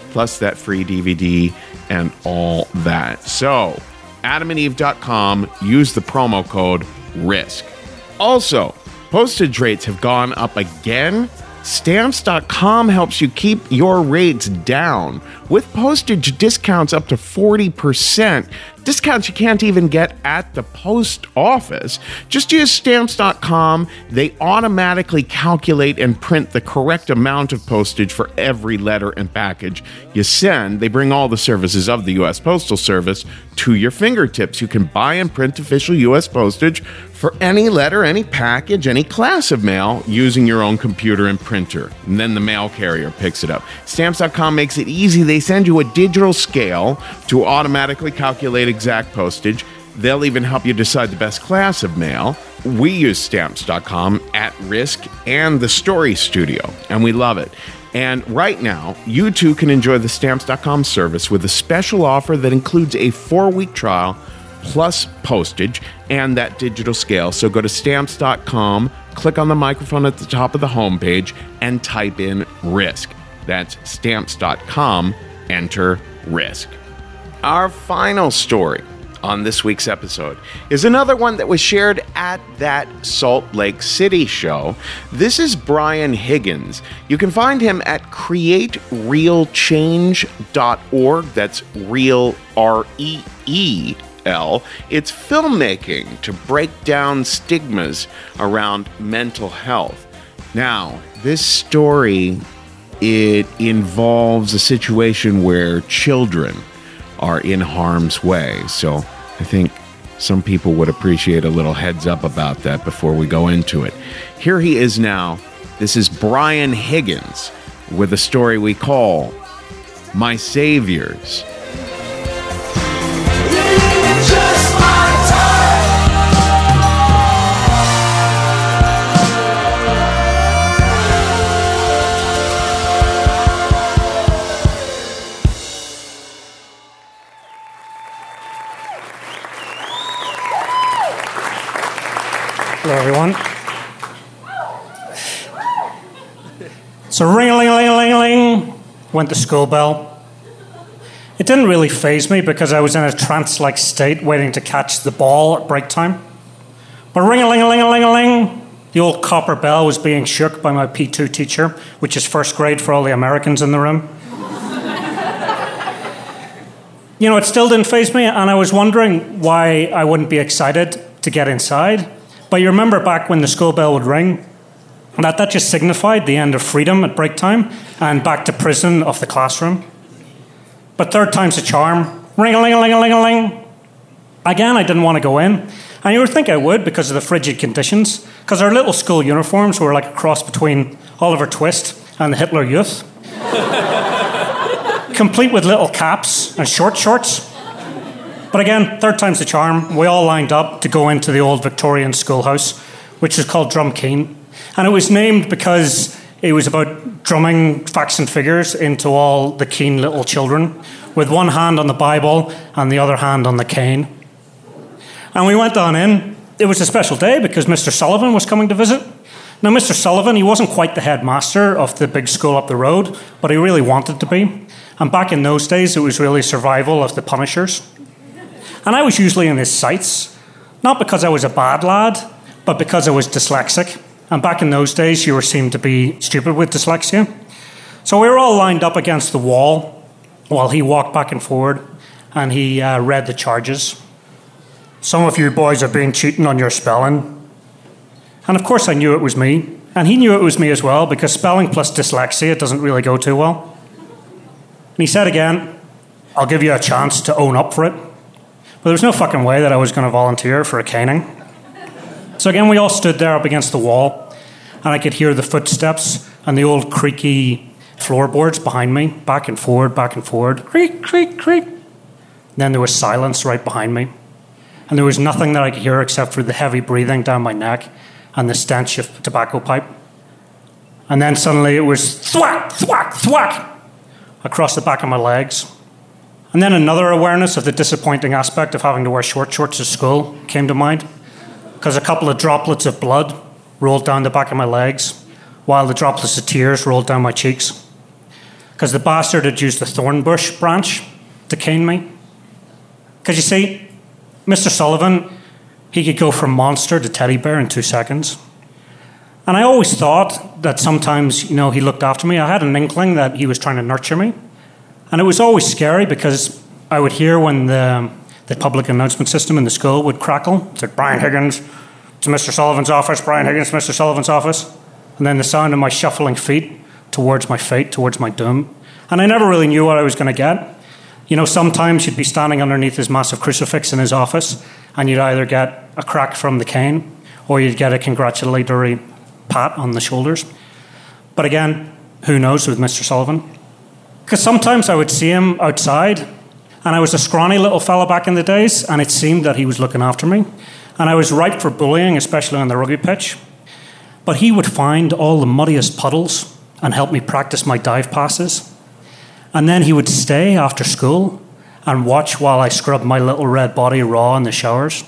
plus that free D V D and all that. So, adam and eve dot com, use the promo code RISK. Also, postage rates have gone up again. Stamps dot com helps you keep your rates down with postage discounts up to forty percent. Discounts you can't even get at the post office. Just use Stamps dot com. They automatically calculate and print the correct amount of postage for every letter and package you send. They bring all the services of the U S Postal Service to your fingertips. You can buy and print official U S postage for any letter, any package, any class of mail using your own computer and printer. And then the mail carrier picks it up. Stamps dot com makes it easy. They send you a digital scale to automatically calculate exact postage. They'll even help you decide the best class of mail. We use Stamps dot com at Risk and the Story Studio, and we love it. And right now, you too can enjoy the Stamps dot com service with a special offer that includes a four-week trial plus postage and that digital scale. So go to Stamps dot com, click on the microphone at the top of the homepage, and type in RISK. That's Stamps dot com, enter RISK. Our final story on this week's episode is another one that was shared at that Salt Lake City show. This is Brian Higgins. You can find him at create real change dot org. That's real, R E E L. It's filmmaking to break down stigmas around mental health. Now, this story, it involves a situation where children are in harm's way. So I think some people would appreciate a little heads up about that before we go into it. Here he is now. This is Brian Higgins with a story we call My Saviors. Hello, everyone. So ring-a-ling-a-ling-a-ling-a-ling went the school bell. It didn't really faze me because I was in a trance-like state waiting to catch the ball at break time. But ring-a-ling-a-ling-a-ling-a-ling, the old copper bell was being shook by my P two teacher, which is first grade for all the Americans in the room. You know, it still didn't faze me, and I was wondering why I wouldn't be excited to get inside. But you remember back when the school bell would ring, that that just signified the end of freedom at break time and back to prison of the classroom. But third time's a charm. Ring-a-ling-a-ling-a-ling-a-ling. Again, I didn't want to go in. And you would think I would because of the frigid conditions, because our little school uniforms were like a cross between Oliver Twist and the Hitler Youth. Complete with little caps and short shorts. But again, third time's the charm. We all lined up to go into the old Victorian schoolhouse, which was called Drumkeen. And it was named because it was about drumming facts and figures into all the keen little children, with one hand on the Bible and the other hand on the cane. And we went on in. It was a special day because Mister Sullivan was coming to visit. Now, Mister Sullivan, he wasn't quite the headmaster of the big school up the road, but he really wanted to be. And back in those days, it was really survival of the punishers. And I was usually in his sights, not because I was a bad lad, but because I was dyslexic. And back in those days, you were seen to be stupid with dyslexia. So we were all lined up against the wall while he walked back and forward, and he uh, read the charges. Some of you boys have been cheating on your spelling. And of course I knew it was me, and he knew it was me as well, because spelling plus dyslexia doesn't really go too well. And he said again, I'll give you a chance to own up for it. But there was no fucking way that I was going to volunteer for a caning. So again, we all stood there up against the wall, and I could hear the footsteps and the old creaky floorboards behind me, back and forward, back and forward, creak, creak, creak. And then there was silence right behind me, and there was nothing that I could hear except for the heavy breathing down my neck and the stench of tobacco pipe. And then suddenly it was thwack, thwack, thwack across the back of my legs. And then another awareness of the disappointing aspect of having to wear short shorts to school came to mind, because a couple of droplets of blood rolled down the back of my legs, while the droplets of tears rolled down my cheeks. because the bastard had used the thorn bush branch to cane me. Because you see, Mister Sullivan, he could go from monster to teddy bear in two seconds. And I always thought that sometimes, you know, he looked after me. I had an inkling that he was trying to nurture me. And it was always scary because I would hear when the, the public announcement system in the school would crackle. It's like, Brian Higgins to Mister Sullivan's office, Brian Higgins to Mister Sullivan's office. And then the sound of my shuffling feet towards my fate, towards my doom. And I never really knew what I was going to get. You know, sometimes you'd be standing underneath his massive crucifix in his office, and you'd either get a crack from the cane, or you'd get a congratulatory pat on the shoulders. But again, who knows with Mister Sullivan? Because sometimes I would see him outside, and I was a scrawny little fella back in the days, and it seemed that he was looking after me. And I was ripe for bullying, especially on the rugby pitch. But he would find all the muddiest puddles and help me practice my dive passes. And then he would stay after school and watch while I scrubbed my little red body raw in the showers.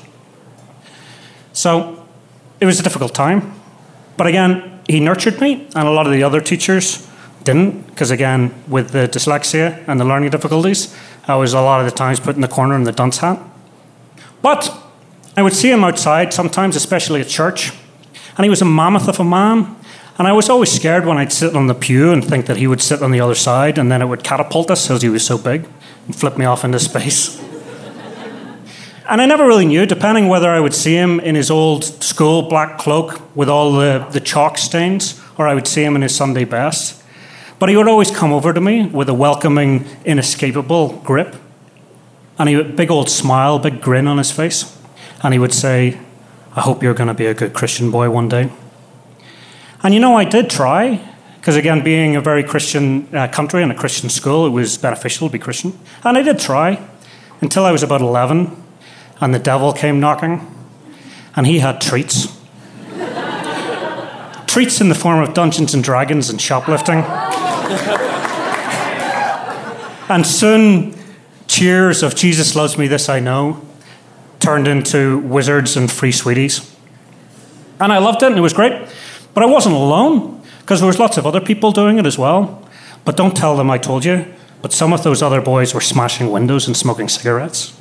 So it was a difficult time. But again, he nurtured me, and a lot of the other teachers didn't, because again, with the dyslexia and the learning difficulties, I was a lot of the times put in the corner in the dunce hat. But I would see him outside sometimes, especially at church, and he was a mammoth of a man, and I was always scared when I'd sit on the pew and think that he would sit on the other side, and then it would catapult us because he was so big and flip me off into space. And I never really knew, depending whether I would see him in his old school black cloak with all the, the chalk stains, or I would see him in his Sunday best. But he would always come over to me with a welcoming, inescapable grip. And he would, big old smile, big grin on his face. And he would say, I hope you're going to be a good Christian boy one day. And you know, I did try, because again, being a very Christian uh, country and a Christian school, it was beneficial to be Christian. And I did try, until I was about eleven. And the devil came knocking, and he had treats. Treats in the form of Dungeons and Dragons and shoplifting. And soon, cheers of Jesus loves me, this I know, turned into wizards and free sweeties. And I loved it, and it was great. But I wasn't alone, because there was lots of other people doing it as well. But don't tell them I told you, but some of those other boys were smashing windows and smoking cigarettes.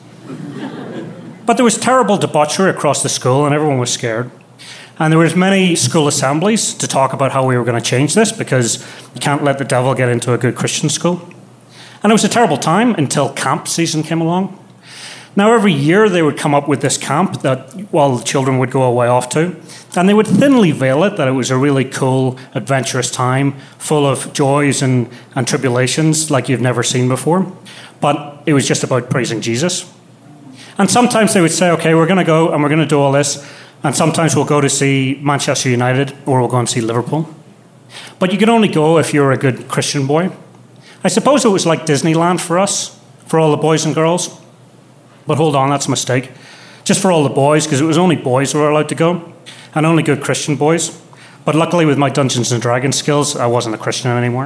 But there was terrible debauchery across the school, and everyone was scared. And there was many school assemblies to talk about how we were going to change this, because you can't let the devil get into a good Christian school. And it was a terrible time until camp season came along. Now, every year they would come up with this camp that, well, the children would go away off to, and they would thinly veil it that it was a really cool, adventurous time, full of joys and, and tribulations like you've never seen before. But it was just about praising Jesus. And sometimes they would say, okay, we're going to go and we're going to do all this. And sometimes we'll go to see Manchester United, or we'll go and see Liverpool. But you could only go if you're a good Christian boy. I suppose it was like Disneyland for us, for all the boys and girls. But hold on, that's a mistake. Just for all the boys, because it was only boys who were allowed to go, and only good Christian boys. But luckily with my Dungeons and Dragons skills, I wasn't a Christian anymore.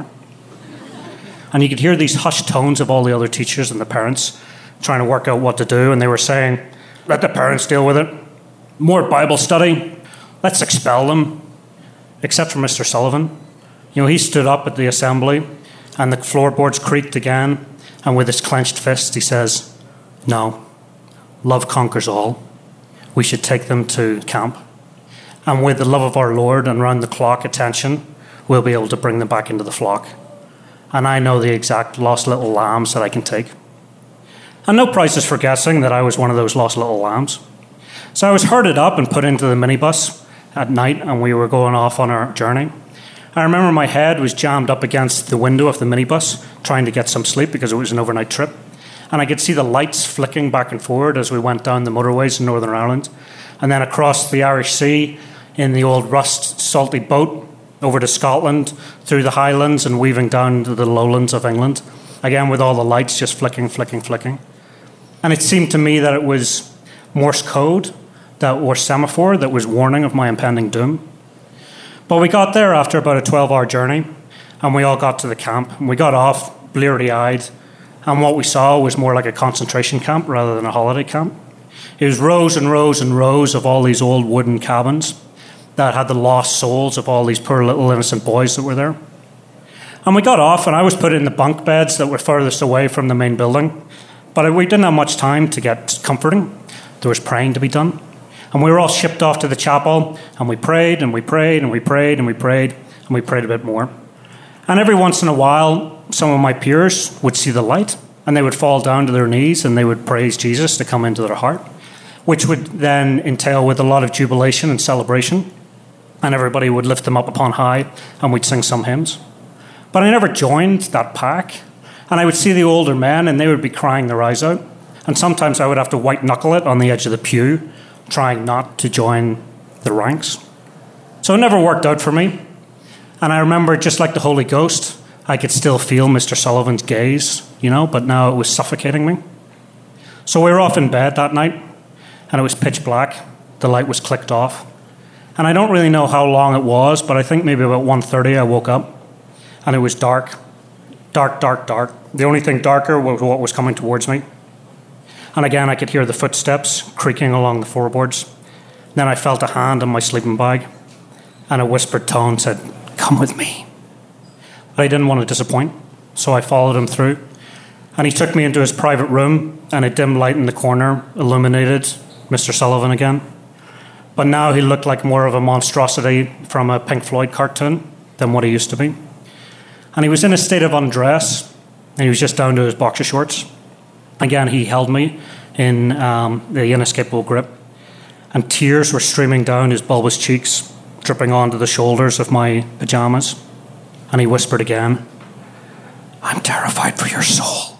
And you could hear these hushed tones of all the other teachers and the parents trying to work out what to do, and they were saying, let the parents deal with it. More Bible study. Let's expel them. Except for Mister Sullivan. You know, he stood up at the assembly, and the floorboards creaked again, and with his clenched fist, he says, no, love conquers all. We should take them to camp. And with the love of our Lord and round-the-clock attention, we'll be able to bring them back into the flock. And I know the exact lost little lambs that I can take. And no prizes for guessing that I was one of those lost little lambs. So I was herded up and put into the minibus at night, and we were going off on our journey. I remember my head was jammed up against the window of the minibus, trying to get some sleep because it was an overnight trip. And I could see the lights flicking back and forward as we went down the motorways in Northern Ireland. And then across the Irish Sea in the old rust salty boat over to Scotland, through the Highlands and weaving down to the lowlands of England. Again, with all the lights just flicking, flicking, flicking. And it seemed to me that it was Morse code, that or semaphore, that was warning of my impending doom. But we got there after about a twelve-hour journey, and we all got to the camp. And we got off, bleary-eyed, and what we saw was more like a concentration camp rather than a holiday camp. It was rows and rows and rows of all these old wooden cabins that had the lost souls of all these poor little innocent boys that were there. And we got off, and I was put in the bunk beds that were furthest away from the main building. But we didn't have much time to get comforting. There was praying to be done. And we were all shipped off to the chapel, and we prayed, and we prayed, and we prayed, and we prayed, and we prayed a bit more. And every once in a while, some of my peers would see the light, and they would fall down to their knees, and they would praise Jesus to come into their heart, which would then entail with a lot of jubilation and celebration. And everybody would lift them up upon high, and we'd sing some hymns. But I never joined that pack, and I would see the older men, and they would be crying their eyes out. And sometimes I would have to white-knuckle it on the edge of the pew, trying not to join the ranks. So it never worked out for me. And I remember, just like the Holy Ghost, I could still feel Mister Sullivan's gaze, you know, but now it was suffocating me. So we were off in bed that night, and it was pitch black. The light was clicked off. And I don't really know how long it was, but I think maybe about one thirty I woke up. And it was dark, dark, dark, dark. The only thing darker was what was coming towards me. And again, I could hear the footsteps creaking along the floorboards. Then I felt a hand in my sleeping bag, and a whispered tone said, "Come with me." But I didn't want to disappoint, so I followed him through. And he took me into his private room, and a dim light in the corner illuminated Mister Sullivan again. But now he looked like more of a monstrosity from a Pink Floyd cartoon than what he used to be. And he was in a state of undress, and he was just down to his boxer shorts. Again, he held me in um, the inescapable grip, and tears were streaming down his bulbous cheeks, dripping onto the shoulders of my pajamas. And he whispered again, "I'm terrified for your soul."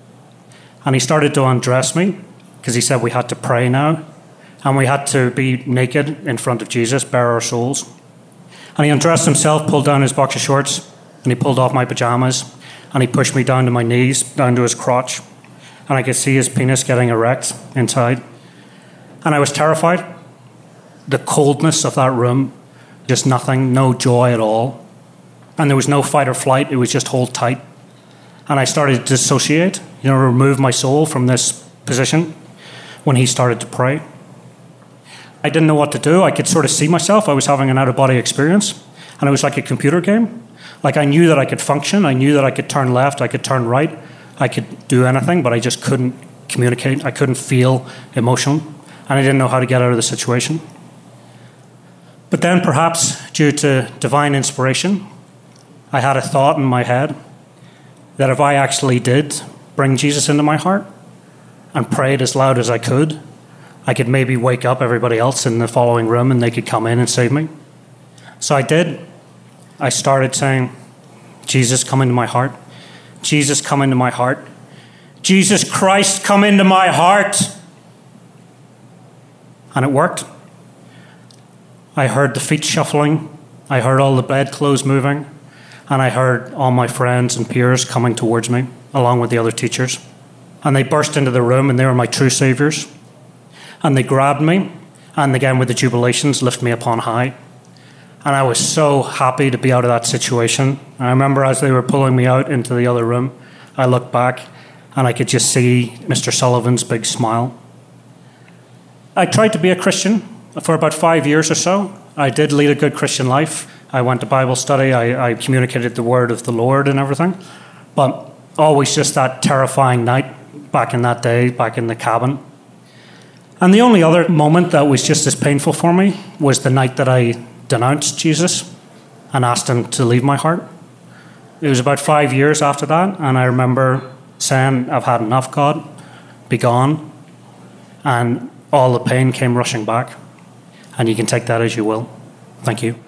And he started to undress me, because he said we had to pray now, and we had to be naked in front of Jesus, bare our souls. And he undressed himself, pulled down his boxer shorts, and he pulled off my pajamas, and he pushed me down to my knees, down to his crotch, and I could see his penis getting erect inside. And I was terrified. The coldness of that room, just nothing, no joy at all. And there was no fight or flight, it was just hold tight. And I started to dissociate, you know, remove my soul from this position when he started to pray. I didn't know what to do. I could sort of see myself. I was having an out-of-body experience, and it was like a computer game. Like, I knew that I could function. I knew that I could turn left. I could turn right. I could do anything, but I just couldn't communicate. I couldn't feel emotion, and I didn't know how to get out of the situation. But then, perhaps due to divine inspiration, I had a thought in my head that if I actually did bring Jesus into my heart and prayed as loud as I could, I could maybe wake up everybody else in the following room and they could come in and save me. So I did. I started saying, "Jesus, come into my heart. Jesus, come into my heart. Jesus Christ, come into my heart." And it worked. I heard the feet shuffling. I heard all the bedclothes moving. And I heard all my friends and peers coming towards me, along with the other teachers. And they burst into the room, and they were my true saviors. And they grabbed me, and again with the jubilations, lift me upon high. And I was so happy to be out of that situation. And I remember as they were pulling me out into the other room, I looked back, and I could just see Mister Sullivan's big smile. I tried to be a Christian for about five years or so. I did lead a good Christian life. I went to Bible study. I, I communicated the word of the Lord and everything. But always just that terrifying night back in that day, back in the cabin. And the only other moment that was just as painful for me was the night that I denounced Jesus and asked him to leave my heart. It was about five years after that, and I remember saying, "I've had enough, God, be gone." And all the pain came rushing back. And you can take that as you will. Thank you.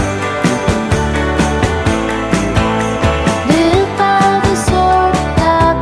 Live by the sword that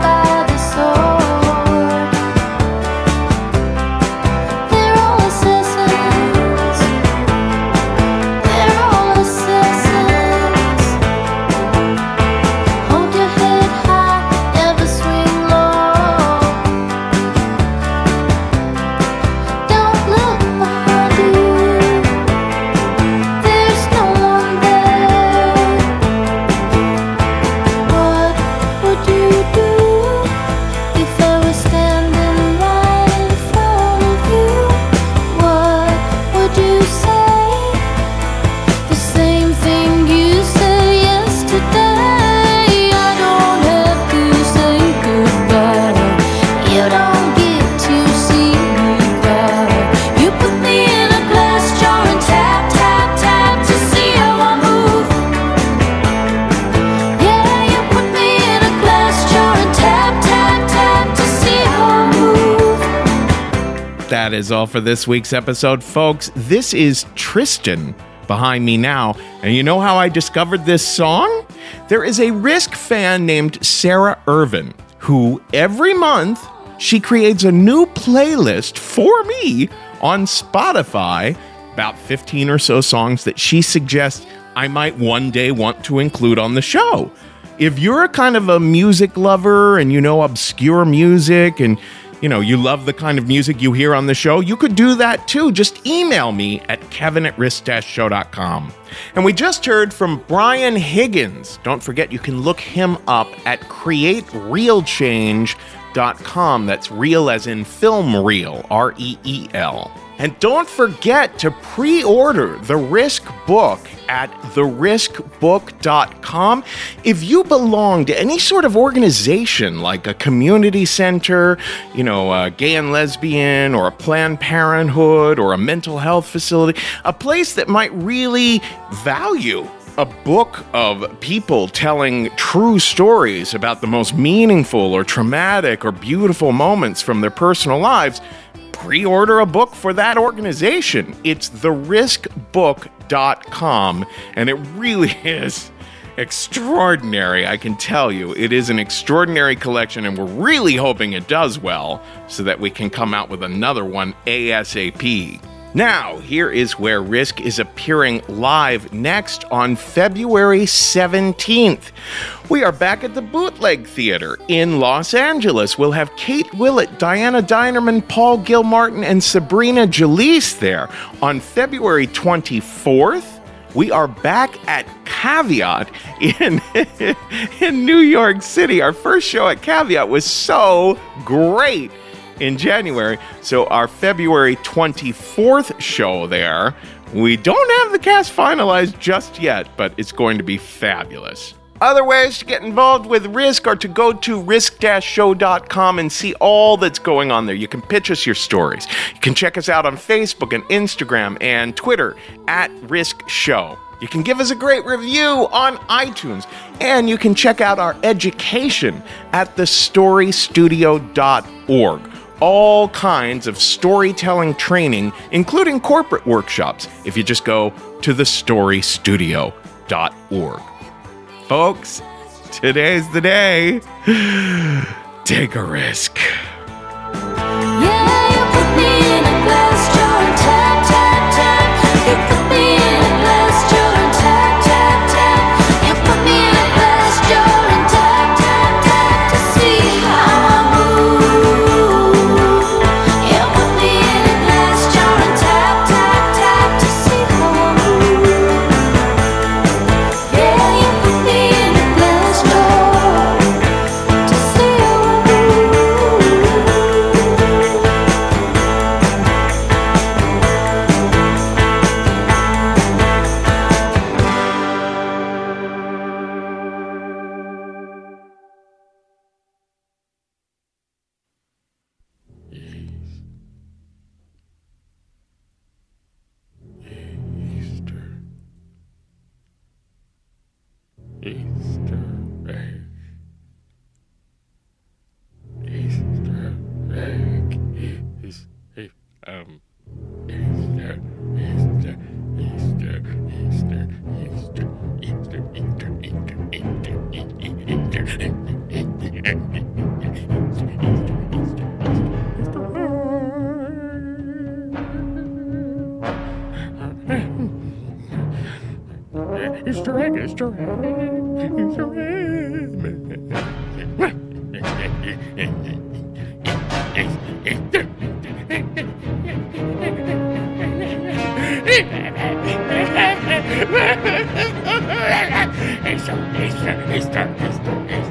That is all for this week's episode, folks. This is Tristan behind me now. And you know how I discovered this song? There is a Risk fan named Sarah Irvin who every month she creates a new playlist for me on Spotify, about fifteen or so songs that she suggests I might one day want to include on the show. If you're a kind of a music lover and you know obscure music and you know you love the kind of music you hear on the show, you could do that too. Just email me at kevin at risk dash show dot com. And we just heard from Brian Higgins. Don't forget you can look him up at create real change dot com. That's real as in film reel, R E E L. And don't forget to pre-order the Risk book at the risk book dot com. If you belong to any sort of organization like a community center, you know, a gay and lesbian, or a Planned Parenthood, or a mental health facility, a place that might really value a book of people telling true stories about the most meaningful or traumatic or beautiful moments from their personal lives, pre-order a book for that organization. It's the risk book dot com, and it really is extraordinary, I can tell you. It is an extraordinary collection, and we're really hoping it does well so that we can come out with another one ASAP. Now, here is where Risk is appearing live next on February seventeenth. We are back at the Bootleg Theater in Los Angeles. We'll have Kate Willett, Diana Dinerman, Paul Gilmartin, and Sabrina Jalise there. On February twenty-fourth, we are back at Caveat in, in New York City. Our first show at Caveat was so great in January. So our February twenty-fourth show there, we don't have the cast finalized just yet, but it's going to be fabulous. Other ways to get involved with Risk are to go to risk dash show dot com and see all that's going on there. You can pitch us your stories. You can check us out on Facebook and Instagram and Twitter at Risk Show. You can give us a great review on iTunes, and you can check out our education at the story studio dot org. All kinds of storytelling training, including corporate workshops, if you just go to the story studio dot org. Folks, today's the day. Take a risk. Yeah, you put me in a glass jar and tap, tap, tap. You put me in a glass jar and tap, tap, tap. You put me in a glass jar and tap, tap, tap to see how I move. You put me in a glass jar and tap, tap, tap to see how I move. Yeah, you put me in a glass jar to see how I move. Easter egg. Easter egg is um Easter, Easter, Easter, Easter, Easter, Easter, Easter, Easter, Easter egg, Easter egg, Easter egg. Easter, Easter, Easter, Easter, Easter.